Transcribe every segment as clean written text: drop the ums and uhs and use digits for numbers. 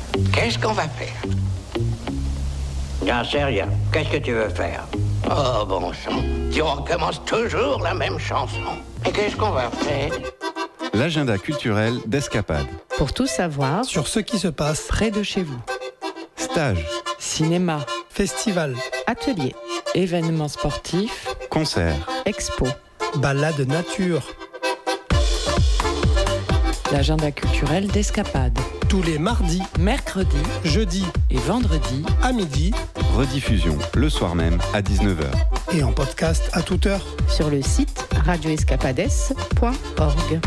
Qu'est-ce qu'on va faire? J'en sais rien. Qu'est-ce que tu veux faire? Oh, bon sang. Tu recommences toujours la même chanson. Et qu'est-ce qu'on va faire? L'agenda culturel d'Escapade. Pour tout savoir sur ce qui se passe près de chez vous. Stages, Cinéma, festival, ateliers, événements sportifs, concerts, expos. balade nature, L'agenda culturel d'Escapade. tous les mardis, Mercredi jeudis et vendredi à midi rediffusion le soir même à 19h. et en podcast à toute heure. sur le site radioescapades.org.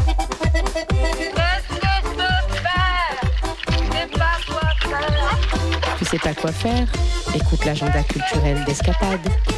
Tu sais pas quoi faire? Écoute l'agenda culturel d'Escapade.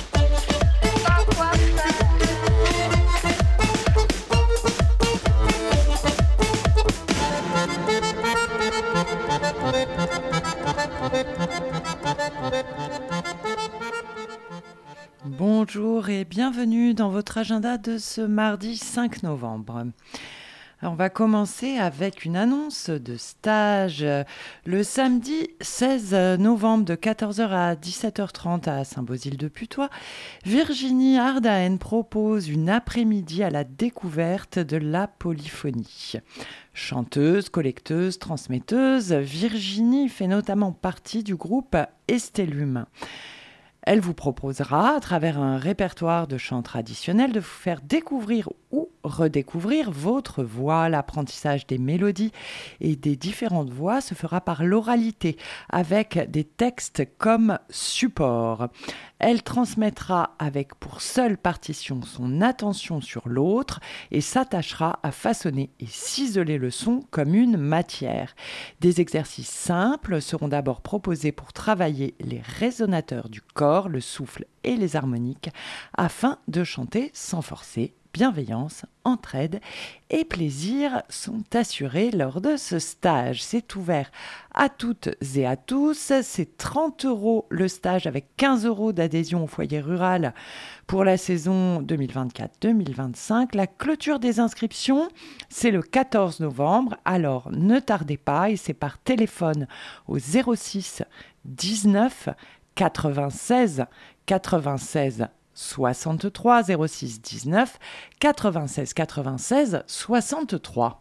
Bonjour et bienvenue dans votre agenda de ce mardi 5 novembre. Alors, on va commencer avec une annonce de stage. Le samedi 16 novembre de 14h à 17h30 à Saint-Beauzile-de-Putois, Virginie Ardaen propose une après-midi à la découverte de la polyphonie. Chanteuse, collecteuse, transmetteuse, Virginie fait notamment partie du groupe Estelum. Elle vous proposera, à travers un répertoire de chants traditionnels, de vous faire découvrir ou redécouvrir votre voix. L'apprentissage des mélodies et des différentes voix se fera par l'oralité, avec des textes comme support. Elle transmettra avec pour seule partition son attention sur l'autre et s'attachera à façonner et ciseler le son comme une matière. Des exercices simples seront d'abord proposés pour travailler les résonateurs du corps, le souffle et les harmoniques, afin de chanter sans forcer. Bienveillance, entraide et plaisir sont assurés lors de ce stage. C'est ouvert à toutes et à tous. C'est 30 € le stage avec 15 € d'adhésion au foyer rural pour la saison 2024-2025. La clôture des inscriptions, c'est le 14 novembre. Alors ne tardez pas et c'est par téléphone au 06 19 96 96 63 06 19 96 96 63.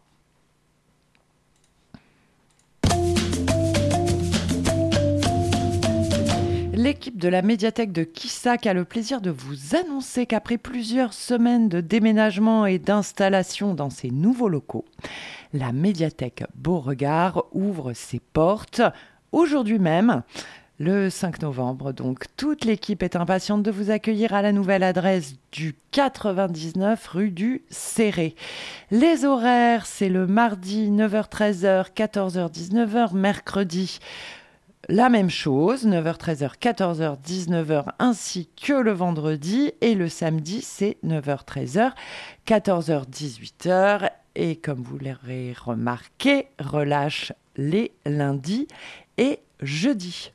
L'équipe de la médiathèque de Quissac a le plaisir de vous annoncer qu'après plusieurs semaines de déménagement et d'installation dans ses nouveaux locaux, la médiathèque Beauregard ouvre ses portes aujourd'hui même. Le 5 novembre, donc, toute l'équipe est impatiente de vous accueillir à la nouvelle adresse du 99 rue du Céré. Les horaires, c'est le mardi 9h-13h, 14h-19h, mercredi. La même chose, 9h-13h, 14h, 19h, ainsi que le vendredi. Et le samedi, c'est 9h-13h, 14h, 18h. Et comme vous l'aurez remarqué, relâche les lundis et jeudis.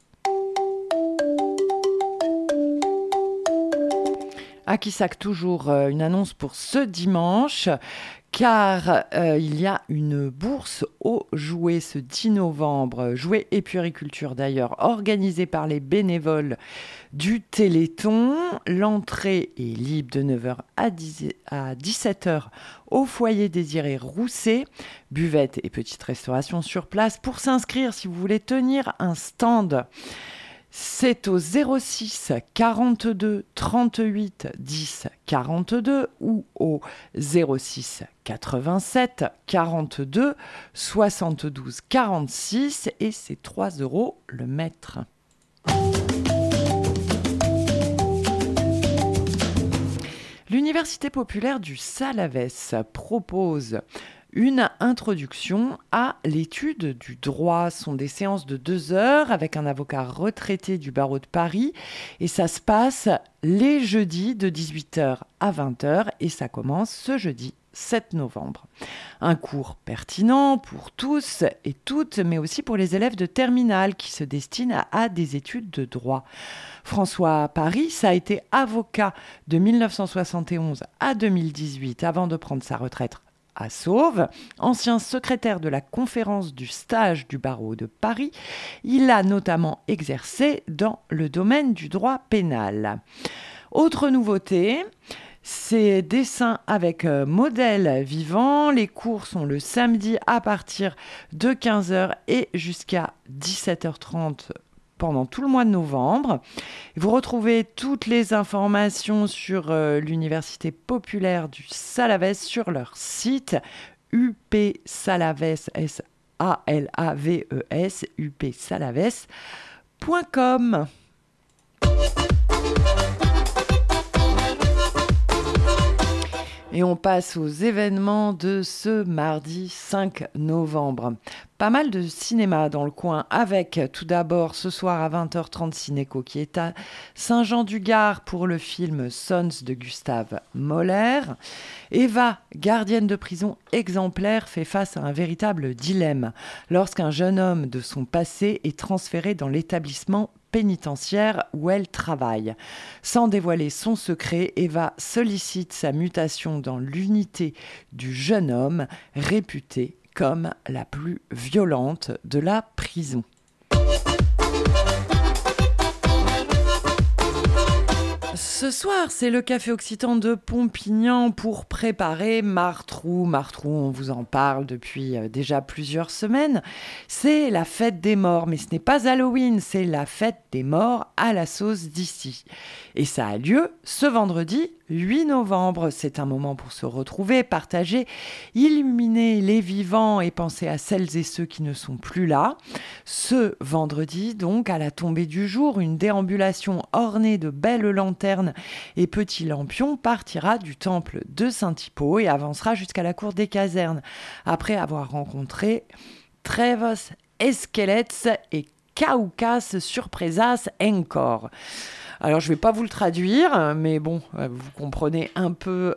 À Quissac, toujours une annonce pour ce dimanche, car il y a une bourse aux jouets ce 10 novembre, jouets et puériculture d'ailleurs, organisée par les bénévoles du Téléthon. L'entrée est libre de 9h à 17h au foyer Désiré Rousset. Buvette et petite restauration sur place. Pour s'inscrire, si vous voulez tenir un stand, c'est au 06 42 38 10 42 ou au 06 87 42 72 46 et c'est 3 € le mètre. L'Université populaire du Salavès propose une introduction à l'étude du droit. Ce sont des séances de 2 heures avec un avocat retraité du barreau de Paris et ça se passe les jeudis de 18h à 20h et ça commence ce jeudi 7 novembre. Un cours pertinent pour tous et toutes, mais aussi pour les élèves de terminale qui se destinent à des études de droit. François Paris a été avocat de 1971 à 2018 avant de prendre sa retraite à Sauve. Ancien secrétaire de la conférence du stage du barreau de Paris, il a notamment exercé dans le domaine du droit pénal. Autre nouveauté, ces dessins avec modèles vivants. Les cours sont le samedi à partir de 15h et jusqu'à 17h30 pendant tout le mois de novembre. Vous retrouvez toutes les informations sur l'Université populaire du Salaves sur leur site upsalaves, S-A-L-A-V-E-S, upsalaves.com. Et on passe aux événements de ce mardi 5 novembre. Pas mal de cinéma dans le coin avec tout d'abord ce soir à 20h30 Cinéco qui est à Saint-Jean-du-Gard pour le film Sons de Gustave Mahler. Eva, gardienne de prison exemplaire, fait face à un véritable dilemme lorsqu'un jeune homme de son passé est transféré dans l'établissement pénitentiaire où elle travaille. Sans dévoiler son secret, Eva sollicite sa mutation dans l'unité du jeune homme, réputé comme la plus violente de la prison. Ce soir, c'est le Café Occitan de Pompignan pour préparer Martrou. Martrou, on vous en parle depuis déjà plusieurs semaines. C'est la fête des morts, mais ce n'est pas Halloween, c'est la fête des morts à la sauce d'ici. Et ça a lieu ce vendredi 8 novembre. C'est un moment pour se retrouver, partager, illuminer les vivants et penser à celles et ceux qui ne sont plus là. Ce vendredi, donc, à la tombée du jour, une déambulation ornée de belles lanternes et petits lampions partira du temple de Saint-Hippo et avancera jusqu'à la cour des casernes, après avoir rencontré Trevos Esquelettes et Caucas Surpresas Encore. Alors, je ne vais pas vous le traduire, mais bon, vous comprenez un peu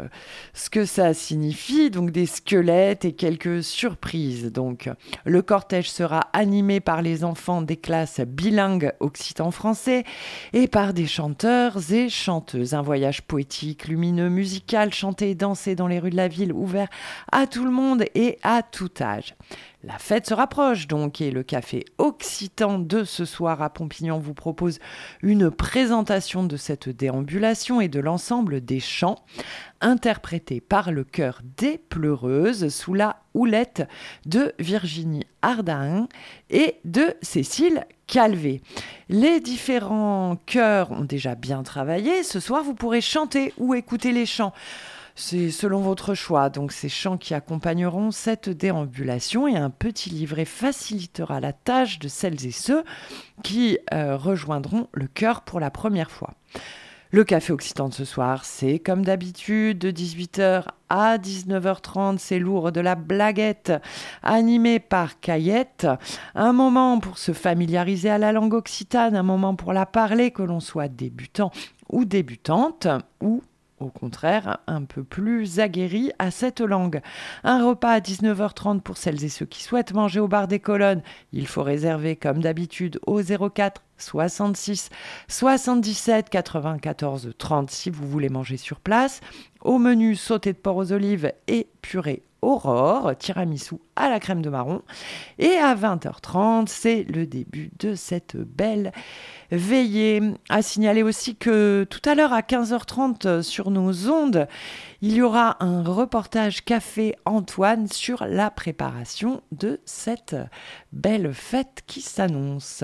ce que ça signifie. Donc, des squelettes et quelques surprises. Donc, le cortège sera animé par les enfants des classes bilingues occitan-français et par des chanteurs et chanteuses. Un voyage poétique, lumineux, musical, chanté et dansé dans les rues de la ville, ouvert à tout le monde et à tout âge. La fête se rapproche donc et le Café Occitan de ce soir à Pompignan vous propose une présentation de cette déambulation et de l'ensemble des chants interprétés par le chœur des Pleureuses sous la houlette de Virginie Ardain et de Cécile Calvé. Les différents chœurs ont déjà bien travaillé. Ce soir, vous pourrez chanter ou écouter les chants. C'est selon votre choix, donc ces chants qui accompagneront cette déambulation et un petit livret facilitera la tâche de celles et ceux qui rejoindront le chœur pour la première fois. Le Café Occitan de ce soir, c'est comme d'habitude de 18h à 19h30, c'est lourd de la blaguette animé par Caillette. Un moment pour se familiariser à la langue occitane, un moment pour la parler, que l'on soit débutant ou débutante ou au contraire, un peu plus aguerri à cette langue. Un repas à 19h30 pour celles et ceux qui souhaitent manger au bar des Colonnes. Il faut réserver comme d'habitude au 04 66 77 94 30 si vous voulez manger sur place. Au menu, sauté de porc aux olives et purée Aurore, tiramisu à la crème de marron. Et à 20h30, c'est le début de cette belle veillée. À signaler aussi que tout à l'heure à 15h30 sur nos ondes, il y aura un reportage Café Antoine sur la préparation de cette belle fête qui s'annonce.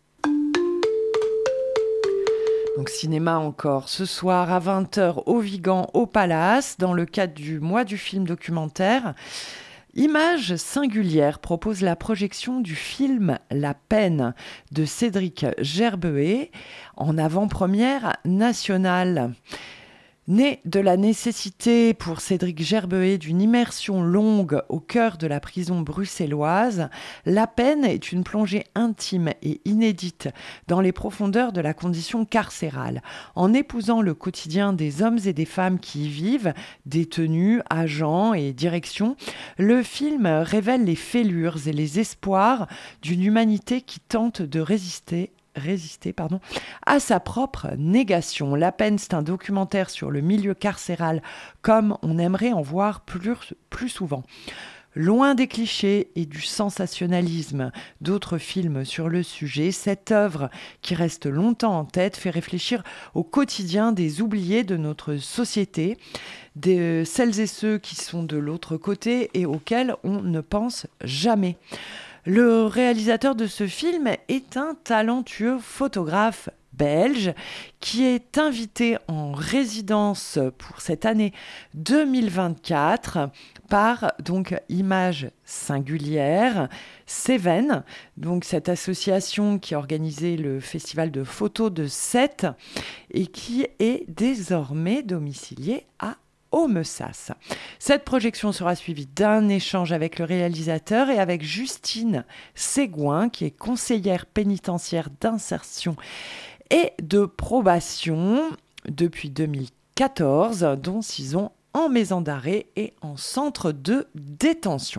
Donc cinéma encore ce soir à 20h au Vigan au Palace dans le cadre du mois du film documentaire. Images singulières propose la projection du film La Peine de Cédric Gerbehet en avant-première nationale. Né de la nécessité pour Cédric Gerbehet d'une immersion longue au cœur de la prison bruxelloise, La Peine est une plongée intime et inédite dans les profondeurs de la condition carcérale. En épousant le quotidien des hommes et des femmes qui y vivent, détenus, agents et directions, le film révèle les fêlures et les espoirs d'une humanité qui tente de résister résister à sa propre négation. La peine, c'est un documentaire sur le milieu carcéral comme on aimerait en voir plus souvent. Loin des clichés et du sensationnalisme d'autres films sur le sujet, cette œuvre, qui reste longtemps en tête, fait réfléchir au quotidien des oubliés de notre société, de celles et ceux qui sont de l'autre côté et auxquels on ne pense jamais. Le réalisateur de ce film est un talentueux photographe belge qui est invité en résidence pour cette année 2024 par Images Singulières Cévennes, donc cette association qui a organisé le festival de photos de Sète et qui est désormais domiciliée à Haut-Messas. Cette projection sera suivie d'un échange avec le réalisateur et avec Justine Ségouin, qui est conseillère pénitentiaire d'insertion et de probation depuis 2014, dont 6 ans en maison d'arrêt et en centre de détention.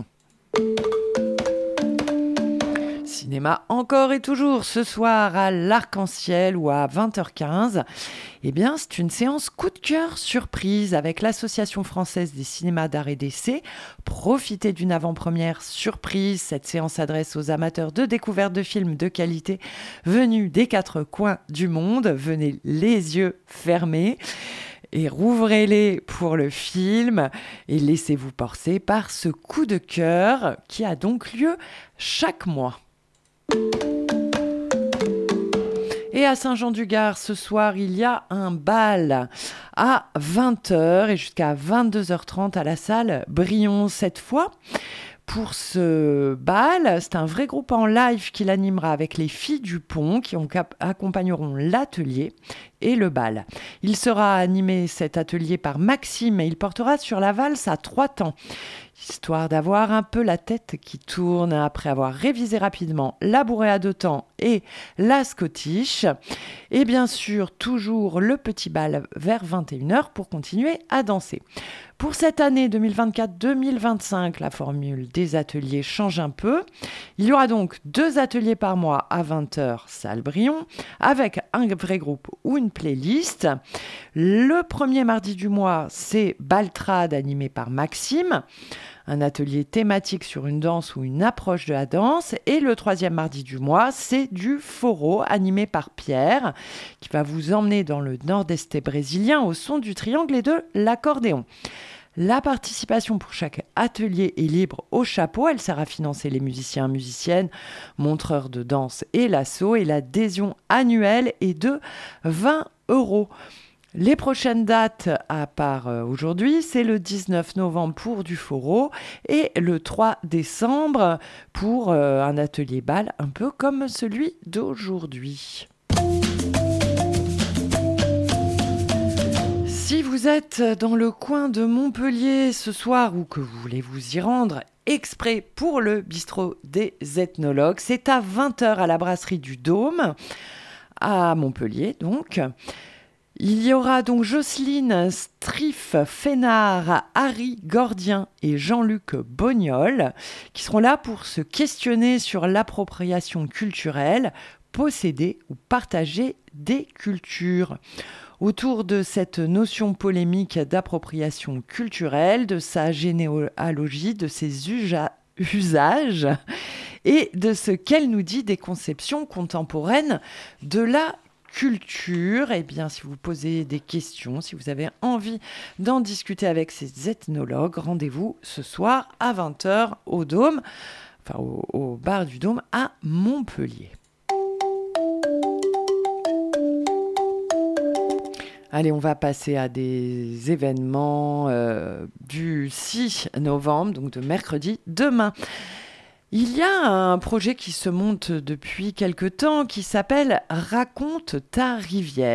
Cinéma encore et toujours ce soir à l'Arc-en-Ciel ou à 20h15. C'est une séance coup de cœur surprise avec l'Association française des cinémas d'art et d'essai. Profitez d'une avant-première surprise. Cette séance s'adresse aux amateurs de découverte de films de qualité venus des 4 coins du monde. Venez les yeux fermés et rouvrez-les pour le film et laissez-vous porter par ce coup de cœur qui a donc lieu chaque mois. Et à Saint-Jean-du-Gard, ce soir, il y a un bal à 20h et jusqu'à 22h30 à la salle Brion cette fois. Pour ce bal, c'est un vrai groupe en live qui l'animera avec les filles du Pont qui accompagneront l'atelier et le bal. Il sera animé cet atelier par Maxime et il portera sur la valse à 3 temps. Histoire d'avoir un peu la tête qui tourne après avoir révisé rapidement la bourrée à 2 temps et la scottish. Et bien sûr, toujours le petit bal vers 21h pour continuer à danser. Pour cette année 2024-2025, la formule des ateliers change un peu. Il y aura donc 2 ateliers par mois à 20h, salle Brion, avec un vrai groupe ou une playlist. Le premier mardi du mois, c'est Baltrade animé par Maxime. Un atelier thématique sur une danse ou une approche de la danse. Et le 3e mardi du mois, c'est du foro animé par Pierre, qui va vous emmener dans le nord-est brésilien au son du triangle et de l'accordéon. La participation pour chaque atelier est libre au chapeau. Elle sert à financer les musiciens, musiciennes, montreurs de danse et l'assaut. Et l'adhésion annuelle est de 20 €. Les prochaines dates, à part aujourd'hui, c'est le 19 novembre pour du foro et le 3 décembre pour un atelier bal un peu comme celui d'aujourd'hui. Si vous êtes dans le coin de Montpellier ce soir ou que vous voulez vous y rendre exprès pour le bistrot des ethnologues, c'est à 20h à la brasserie du Dôme, à Montpellier donc. Il y aura donc Jocelyne Striff-Fénard, Harry Gordien et Jean-Luc Bognol qui seront là pour se questionner sur l'appropriation culturelle, posséder ou partager des cultures. Autour de cette notion polémique d'appropriation culturelle, de sa généalogie, de ses usages et de ce qu'elle nous dit des conceptions contemporaines de la culture. Si vous posez des questions, si vous avez envie d'en discuter avec ces ethnologues, rendez-vous ce soir à 20h au Dôme, au bar du Dôme à Montpellier. Allez, on va passer à des événements du 6 novembre, donc de mercredi, demain. Il y a un projet qui se monte depuis quelque temps qui s'appelle « Raconte ta rivière »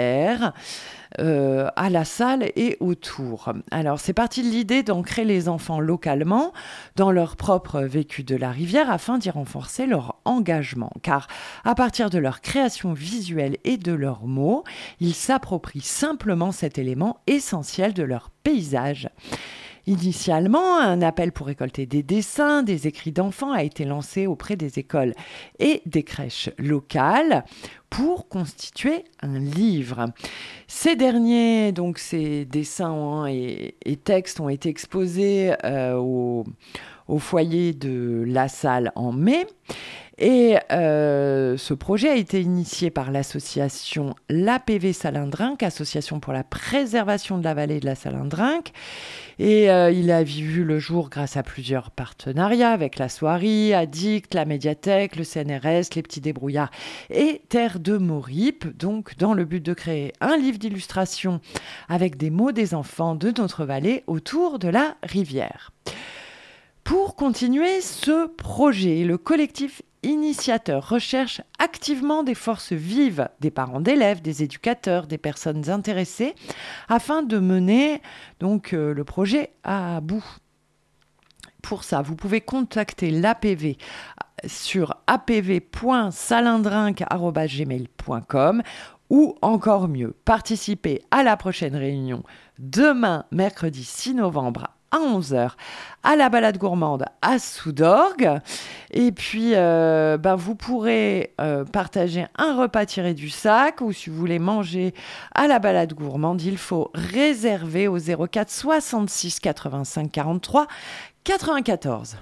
à la salle et autour. Alors, c'est parti de l'idée d'ancrer les enfants localement dans leur propre vécu de la rivière afin d'y renforcer leur engagement. Car à partir de leur création visuelle et de leurs mots, ils s'approprient simplement cet élément essentiel de leur paysage. Initialement, un appel pour récolter des dessins, des écrits d'enfants a été lancé auprès des écoles et des crèches locales pour constituer un livre. Ces derniers, donc ces dessins et textes ont été exposés au foyer de La Salle en mai. Et ce projet a été initié par l'association l'APV Salindrinque, Association pour la préservation de la vallée de la Salindrinque. Et il a vu le jour grâce à plusieurs partenariats avec la Soierie, Addict, la Médiathèque, le CNRS, les Petits Débrouillards et Terre de Maurip, donc dans le but de créer un livre d'illustration avec des mots des enfants de notre vallée autour de la rivière. Pour continuer ce projet, le collectif initiateur recherche activement des forces vives, des parents d'élèves, des éducateurs, des personnes intéressées, afin de mener donc le projet à bout. Pour ça, vous pouvez contacter l'APV sur apv.salindrinque@gmail.com ou encore mieux, participer à la prochaine réunion demain, mercredi 6 novembre à 11h à la balade gourmande à Soudorgues. Et puis, vous pourrez partager un repas tiré du sac, ou si vous voulez manger à la balade gourmande, il faut réserver au 04 66 85 43 94.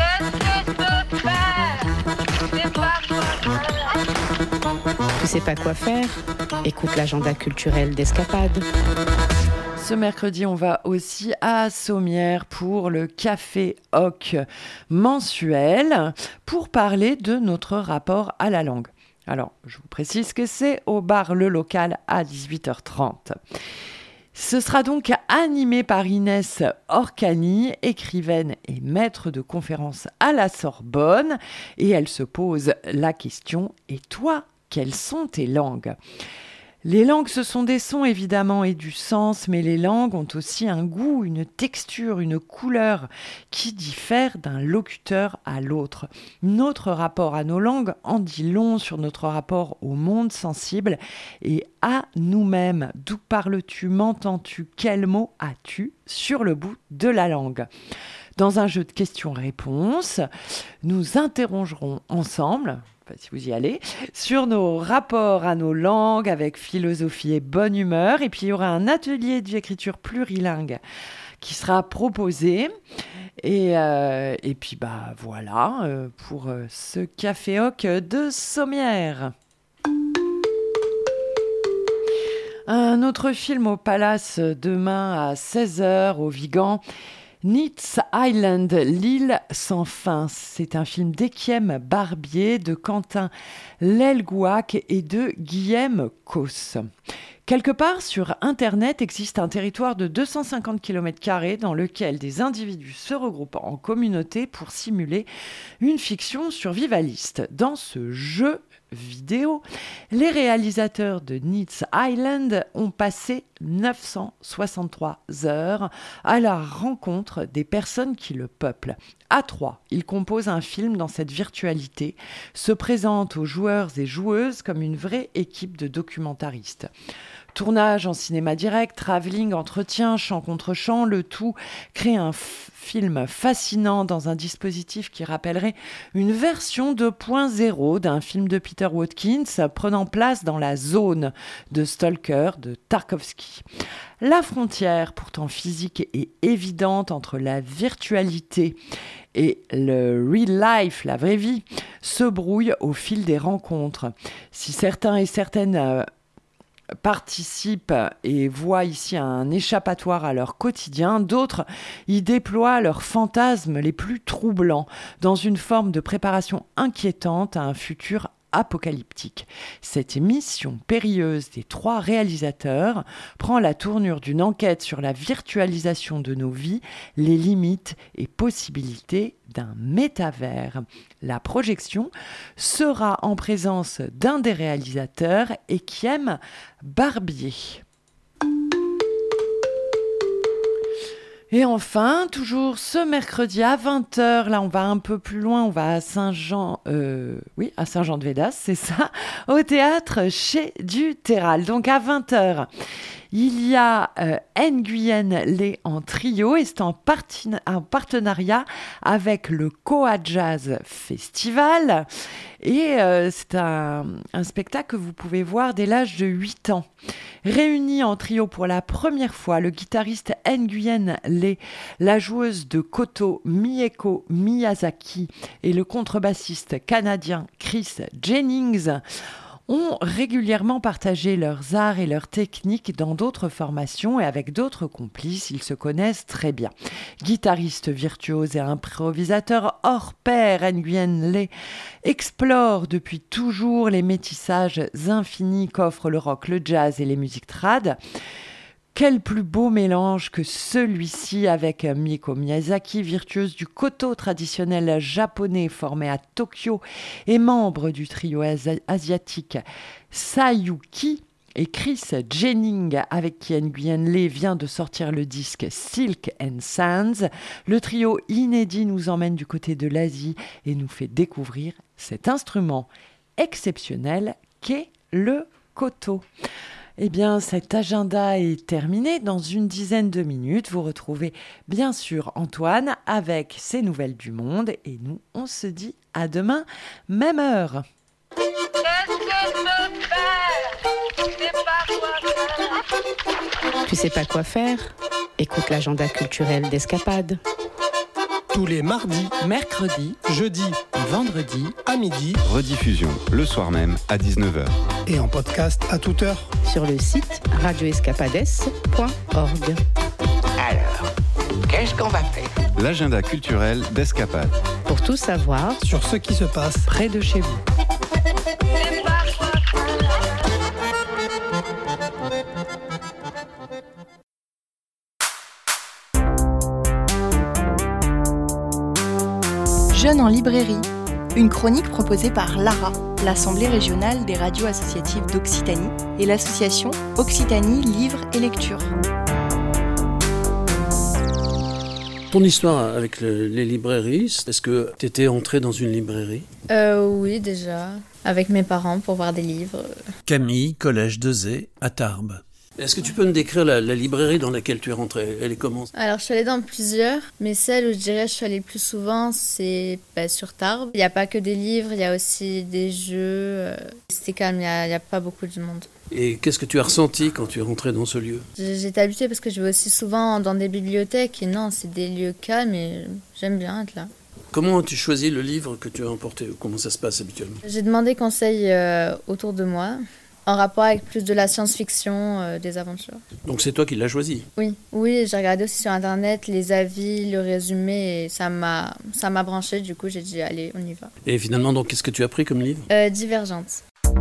Tu sais pas quoi faire? Écoute l'agenda culturel d'Escapade. Ce mercredi, on va aussi à Sommières pour le Café Hoc mensuel pour parler de notre rapport à la langue. Alors, je vous précise que c'est au bar Le Local à 18h30. Ce sera donc animé par Inès Orcani, écrivaine et maître de conférences à la Sorbonne. Et elle se pose la question « Et toi, quelles sont tes langues ?» Les langues, ce sont des sons évidemment et du sens, mais les langues ont aussi un goût, une texture, une couleur qui diffèrent d'un locuteur à l'autre. Notre rapport à nos langues en dit long sur notre rapport au monde sensible et à nous-mêmes. D'où parles-tu, m'entends-tu, quel mot as-tu sur le bout de la langue ? Dans un jeu de questions-réponses, nous interrogerons ensemble, si vous y allez, sur nos rapports à nos langues avec philosophie et bonne humeur. Et puis, il y aura un atelier d'écriture plurilingue qui sera proposé. Et puis, voilà pour ce Café Hoc de Sommières. Un autre film au Palace demain à 16h au Vigan. Needs Island, l'île sans fin. C'est un film d'Ékiem Barbier, de Quentin Lelgouac et de Guillaume Causse. Quelque part sur Internet existe un territoire de 250 km² dans lequel des individus se regroupent en communauté pour simuler une fiction survivaliste. Dans ce jeu vidéo, les réalisateurs de Needs Island ont passé 963 heures à la rencontre des personnes qui le peuplent. À trois, ils composent un film dans cette virtualité, se présentent aux joueurs et joueuses comme une vraie équipe de documentaristes. Tournage en cinéma direct, travelling, entretien, chant contre chant, le tout crée un film fascinant dans un dispositif qui rappellerait une version 2.0 d'un film de Peter Watkins prenant place dans la zone de Stalker de Tarkovsky. La frontière, pourtant physique et évidente entre la virtualité et le real life, la vraie vie, se brouille au fil des rencontres. Si certains et certaines participent et voient ici un échappatoire à leur quotidien, d'autres y déploient leurs fantasmes les plus troublants dans une forme de préparation inquiétante à un futur apocalyptique. Cette mission périlleuse des trois réalisateurs prend la tournure d'une enquête sur la virtualisation de nos vies, les limites et possibilités d'un métavers. La projection sera en présence d'un des réalisateurs, Ékiem Barbier. Et enfin, toujours ce mercredi à 20h, là on va un peu plus loin, on va à Saint-Jean, à Saint-Jean-de-Védas, c'est ça, au théâtre chez du Terral. Donc à 20h, Il y a Nguyen Le en trio et c'est en partenariat avec le Koa Jazz Festival. Et c'est un spectacle que vous pouvez voir dès l'âge de 8 ans. Réunis en trio pour la première fois, le guitariste Nguyen Le, la joueuse de koto Mieko Miyazaki et le contrebassiste canadien Chris Jennings ont régulièrement partagé leurs arts et leurs techniques dans d'autres formations et avec d'autres complices, ils se connaissent très bien. Guitariste virtuose et improvisateur hors pair, Nguyen Le explore depuis toujours les métissages infinis qu'offrent le rock, le jazz et les musiques trad. Quel plus beau mélange que celui-ci avec Mieko Miyazaki, virtueuse du koto traditionnel japonais formé à Tokyo et membre du trio asiatique Sayuki, et Chris Jennings avec qui Nguyen Le vient de sortir le disque Silk and Sands. Le trio inédit nous emmène du côté de l'Asie et nous fait découvrir cet instrument exceptionnel qu'est le koto. Eh bien, cet agenda est terminé. Dans une dizaine de minutes, vous retrouvez bien sûr Antoine avec ses nouvelles du monde. Et nous, on se dit à demain, même heure. Tu sais pas quoi faire ? Écoute l'agenda culturel d'Escapade. Tous les mardis, Mercredi, jeudis et vendredi, à midi Rediffusion le soir même à 19h. et en podcast à toute heure. Sur le site radioescapades.org. Alors, qu'est-ce qu'on va faire? L'agenda culturel d'Escapade. Pour tout savoir, Sur ce qui se passe près de chez vous. Jeunes en librairie, une chronique proposée par l'ARA, l'Assemblée régionale des radios associatives d'Occitanie, et l'association Occitanie Livres et Lecture. Ton histoire avec les librairies, est-ce que tu étais entré dans une librairie? Oui, déjà, avec mes parents pour voir des livres. Camille, collège de Zé, à Tarbes. Est-ce que tu peux me décrire la librairie dans laquelle tu es rentré? Elle est comment? Alors, je suis allée dans plusieurs, mais celle où je dirais que je suis allée le plus souvent, c'est sur Tarbes. Il n'y a pas que des livres, il y a aussi des jeux. C'était calme, il n'y a pas beaucoup de monde. Et qu'est-ce que tu as ressenti quand tu es rentré dans ce lieu? J'étais habituée parce que je vais aussi souvent dans des bibliothèques, et non, c'est des lieux calmes et j'aime bien être là. Comment as-tu choisi le livre que tu as emporté? Comment ça se passe habituellement? J'ai demandé conseil autour de moi, en rapport avec plus de la science-fiction, des aventures. Donc c'est toi qui l'as choisi? Oui, j'ai regardé aussi sur internet les avis, le résumé, et ça m'a branché, du coup j'ai dit allez, on y va. Et finalement, donc, qu'est-ce que tu as pris comme livre? Divergente.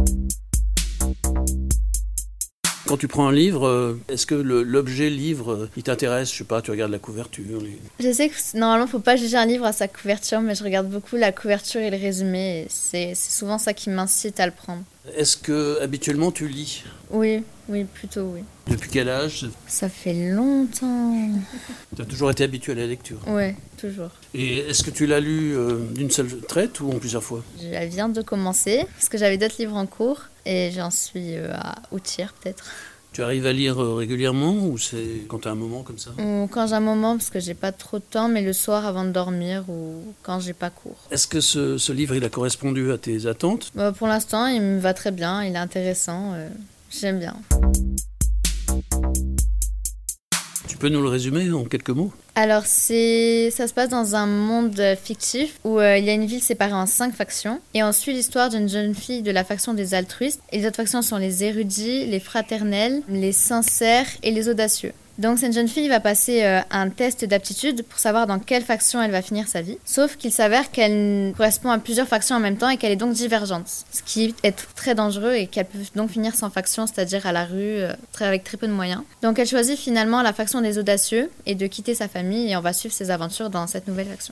Quand tu prends un livre, est-ce que l'objet livre, il t'intéresse? Je sais pas, tu regardes la couverture. Je sais que normalement, faut pas juger un livre à sa couverture, mais je regarde beaucoup la couverture et le résumé, et c'est souvent ça qui m'incite à le prendre. Est-ce que habituellement tu lis? Oui, plutôt oui. Depuis quel âge? Ça fait longtemps. Tu as toujours été habitué à la lecture? Ouais, toujours. Et est-ce que tu l'as lu d'une seule traite ou en plusieurs fois? Je viens de commencer, parce que j'avais d'autres livres en cours, et j'en suis au tiers peut-être. Tu arrives à lire régulièrement ou c'est quand tu as un moment comme ça? Quand j'ai un moment, parce que j'ai pas trop de temps, mais le soir avant de dormir ou quand j'ai pas cours. Est-ce que ce livre, il a correspondu à tes attentes? Pour l'instant, il me va très bien, il est intéressant, j'aime bien. Tu peux nous le résumer en quelques mots? Alors, ça se passe dans un monde fictif où il y a une ville séparée en 5 factions. Et on suit l'histoire d'une jeune fille de la faction des altruistes. Et les autres factions sont les érudits, les fraternels, les sincères et les audacieux. Donc cette jeune fille va passer un test d'aptitude pour savoir dans quelle faction elle va finir sa vie. Sauf qu'il s'avère qu'elle correspond à plusieurs factions en même temps et qu'elle est donc divergente. Ce qui est très dangereux et qu'elle peut donc finir sans faction, c'est-à-dire à la rue, avec très peu de moyens. Donc elle choisit finalement la faction des audacieux et de quitter sa famille, et on va suivre ses aventures dans cette nouvelle faction.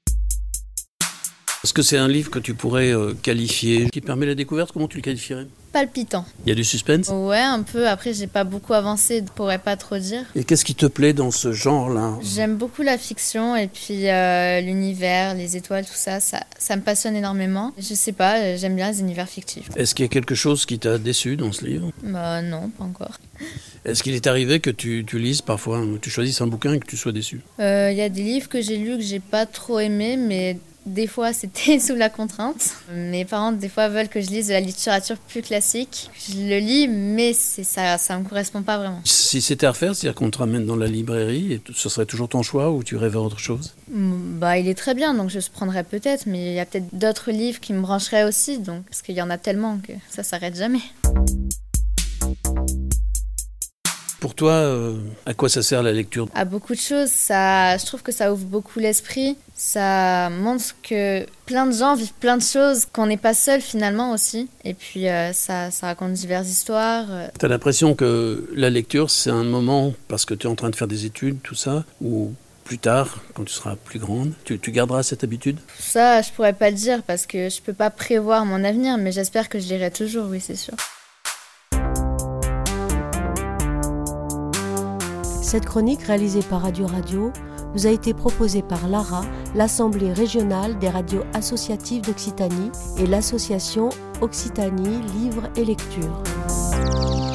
Est-ce que c'est un livre que tu pourrais qualifier, qui permet la découverte? Comment tu le qualifierais? palpitant. Il y a du suspense ? Ouais, un peu. Après, j'ai pas beaucoup avancé, je pourrais pas trop dire. Et qu'est-ce qui te plaît dans ce genre-là ? J'aime beaucoup la fiction et puis l'univers, les étoiles, tout ça, ça me passionne énormément. Je sais pas, j'aime bien les univers fictifs. Est-ce qu'il y a quelque chose qui t'a déçu dans ce livre ? Bah non, pas encore. Est-ce qu'il est arrivé que tu lises parfois, tu choisisses un bouquin et que tu sois déçu ? Il y a des livres que j'ai lus que j'ai pas trop aimés, mais des fois c'était sous la contrainte. Mes parents des fois veulent que je lise de la littérature plus classique. Je le lis, mais ça me correspond pas vraiment. Si c'était à refaire, c'est-à-dire qu'on te ramène dans la librairie, et ce serait toujours ton choix ou tu rêves à autre chose ? Bah, il est très bien, donc je se prendrais peut-être, mais il y a peut-être d'autres livres qui me brancheraient aussi, donc, parce qu'il y en a tellement que ça s'arrête jamais. Pour toi, à quoi ça sert la lecture ? À beaucoup de choses. Je trouve que ça ouvre beaucoup l'esprit. Ça montre que plein de gens vivent plein de choses, qu'on n'est pas seul finalement aussi. Et puis ça raconte diverses histoires. T'as l'impression que la lecture, c'est un moment, parce que tu es en train de faire des études, tout ça, ou plus tard, quand tu seras plus grande, tu garderas cette habitude ? Ça, je pourrais pas le dire parce que je peux pas prévoir mon avenir, mais j'espère que je lirai toujours, oui, c'est sûr. Cette chronique réalisée par Radio vous a été proposée par l'ARA, l'Assemblée régionale des radios associatives d'Occitanie et l'association Occitanie Livre et Lecture.